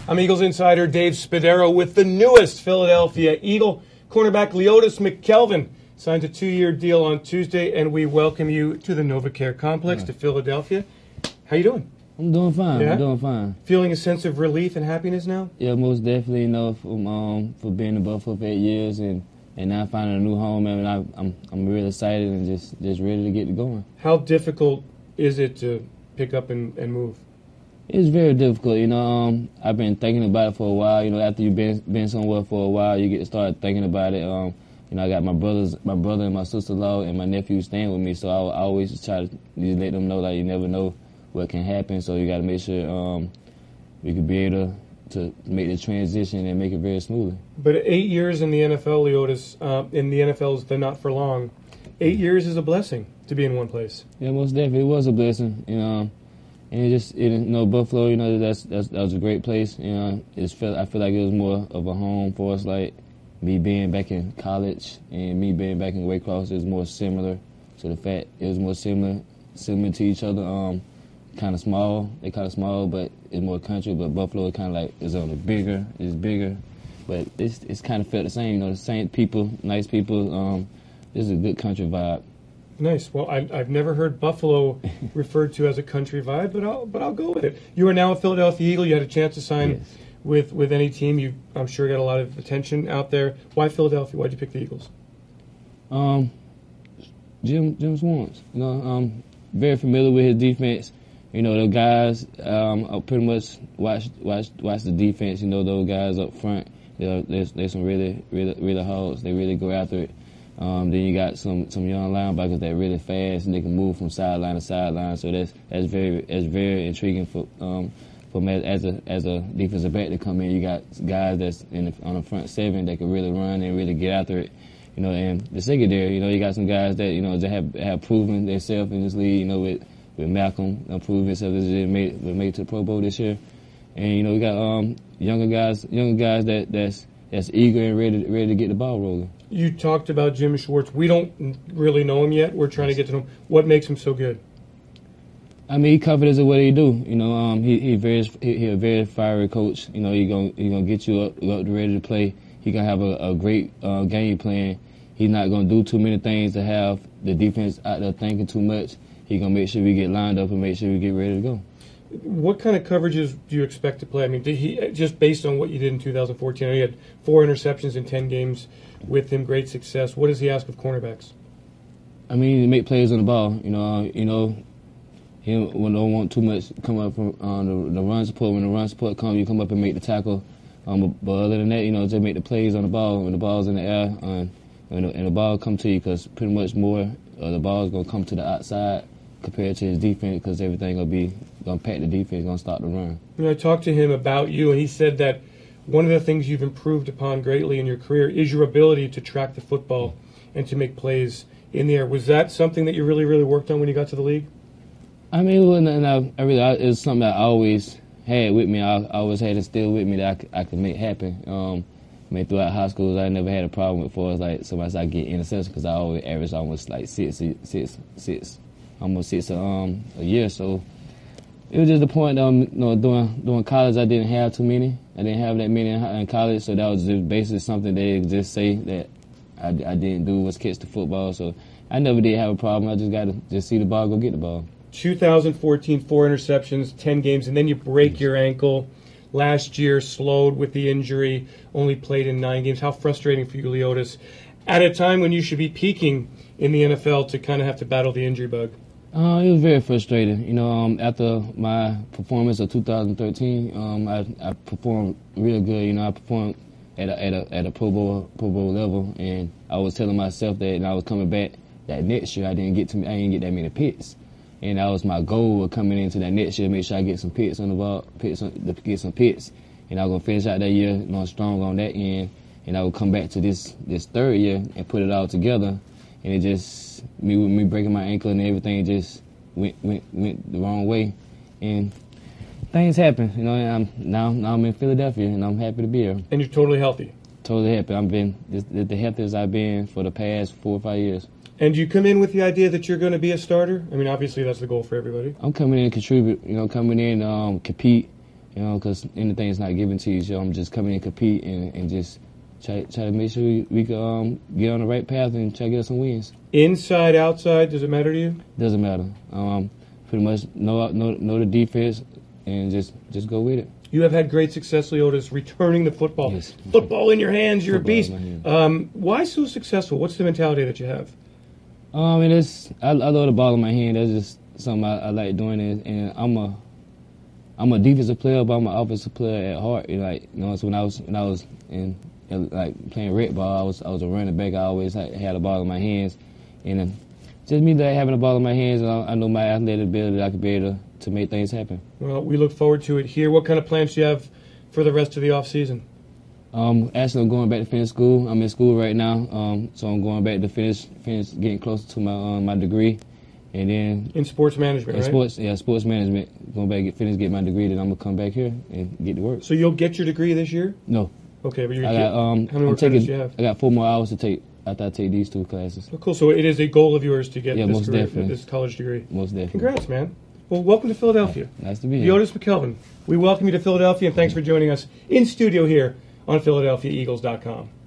I'm Eagles insider Dave Spadaro with the newest Philadelphia Eagle, cornerback Leotis McKelvin. Signed a 2-year deal on Tuesday, and we welcome you to the NovaCare Complex to Philadelphia. How you doing? I'm doing fine. Yeah? I'm doing fine. Feeling a sense of relief and happiness now? Yeah, most definitely. For being in Buffalo for 8 years and now finding a new home, and I'm really excited and just ready to get going. How difficult is it to pick up and move? It's very difficult. I've been thinking about it for a while. After you've been somewhere for a while, you get to start thinking about it. I got my brother and my sister-in-law and my nephew staying with me, so I always try to let them know that you never know what can happen. So you got to make sure we could be able to make the transition and make it very smoothly. But 8 years in the NFL, Leotis, in the NFL's the not for long. 8 years is a blessing to be in one place. Yeah, most definitely, it was a blessing. And Buffalo, that was a great place. I feel like it was more of a home for us. Like me being back in college and me being back in Waycross is more similar. So the fact it was more similar to each other. Kind of small. They're kind of small, but it's more country. But Buffalo kind of like is on it's bigger, but it's kind of felt the same. The same people, nice people. This is a good country vibe. Nice. Well, I've never heard Buffalo referred to as a country vibe, but I'll go with it. You are now a Philadelphia Eagle. You had a chance to sign with any team. You, I'm sure, got a lot of attention out there. Why Philadelphia? Why'd you pick the Eagles? Jim Schwartz. Very familiar with his defense. The guys, I pretty much watch the defense. Those guys up front, they're some really hogs. They really go after it. Then you got some young linebackers that really fast and they can move from sideline to sideline. So that's very intriguing for me as a defensive back to come in. You got guys that's on the front seven that can really run and really get after it. And the secondary, you got some guys that that have proven themselves in this league. With Malcolm proving himself that they made it to the Pro Bowl this year, and we got younger guys that's eager and ready to get the ball rolling. You talked about Jim Schwartz. We don't really know him yet. We're trying to get to know him. What makes him so good? I mean, he confident in what he do. He a very fiery coach. He gonna get you up ready to play. He gonna have a great game plan. He's not gonna do too many things to have the defense out there thinking too much. He's going to make sure we get lined up and make sure we get ready to go. What kind of coverages do you expect to play? I mean, did he, just based on what you did in 2014, he had 4 interceptions in 10 games with him, great success. What does he ask of cornerbacks? I mean, to make plays on the ball. He don't want too much come up from the run support. When the run support comes, you come up and make the tackle. But other than that, just make the plays on the ball when the ball's in the air and the ball come to you, because pretty much more the ball's going to come to the outside compared to his defense, because everything going to pack the defense, going to start the run. I talked to him about you, and he said that one of the things you've improved upon greatly in your career is your ability to track the football and to make plays in the air. Was that something that you really, really worked on when you got to the league? I mean, it was something that I always had with me. I always had it still with me that I could make happen. Throughout high school, I never had a problem with for like somebody I get interception, because I always averaged almost like six a year. So it was just the point during college I didn't have too many. I didn't have that many in college, so that was just basically something they just say that I didn't do was catch the football. So I never did have a problem. I just got to see the ball, go get the ball. 2014, 4 interceptions, 10 games, and then you break your ankle. Last year, slowed with the injury, only played in 9 games. How frustrating for you, Leotis, at a time when you should be peaking in the NFL, to kind of have to battle the injury bug? It was very frustrating. After my performance of 2013, I performed real good. I performed at a Pro Bowl level, and I was telling myself that, and I was coming back that next year I didn't get that many picks. And that was my goal of coming into that next year, make sure I get some picks on the ball, get some picks. And I was going to finish out that year strong on that end. And I would come back to this third year and put it all together. And it just, me breaking my ankle and everything just went the wrong way. And things happen. Now I'm in Philadelphia, and I'm happy to be here. And you're totally healthy? Totally happy. I've been the healthiest I've been for the past 4 or 5 years. And do you come in with the idea that you're going to be a starter? I mean, obviously that's the goal for everybody. I'm coming in to contribute, coming in, compete, You know, because anything's not given to you, so I'm just coming and compete and just try to make sure we can get on the right path and try to get us some wins. Inside, outside, does it matter to you? Doesn't matter. Pretty much know the defense and just go with it. You have had great success, Leotis, returning the football. Yes. Football in your hands, you're Football a beast. in my hand. Why so successful? What's the mentality that you have? And I love the ball in my hand. That's just something I like doing. And I'm a defensive player, but I'm an offensive player at heart. So when I was in like playing red ball, I was a running back. I always had the ball in my hands, and just me having the ball in my hands, I know my athletic ability that I could be able to make things happen. Well, we look forward to it here. What kind of plans do you have for the rest of the off season? Actually, I'm going back to finish school. I'm in school right now, so I'm going back to finish getting closer to my degree, and then In sports management, right? sports management. Going back get my degree, then I'm gonna come back here and get to work. So you'll get your degree this year? No, Okay, but you're I got how many more credits do you have? I got 4 more hours to take after I take these 2 classes. Oh, cool. So it is a goal of yours to get Yeah, this, most definitely. this college degree. Most definitely. Congrats, man. Well, welcome to Philadelphia. Nice to be here. Leotis McKelvin, we welcome you to Philadelphia, and thanks for joining us in studio here on PhiladelphiaEagles.com.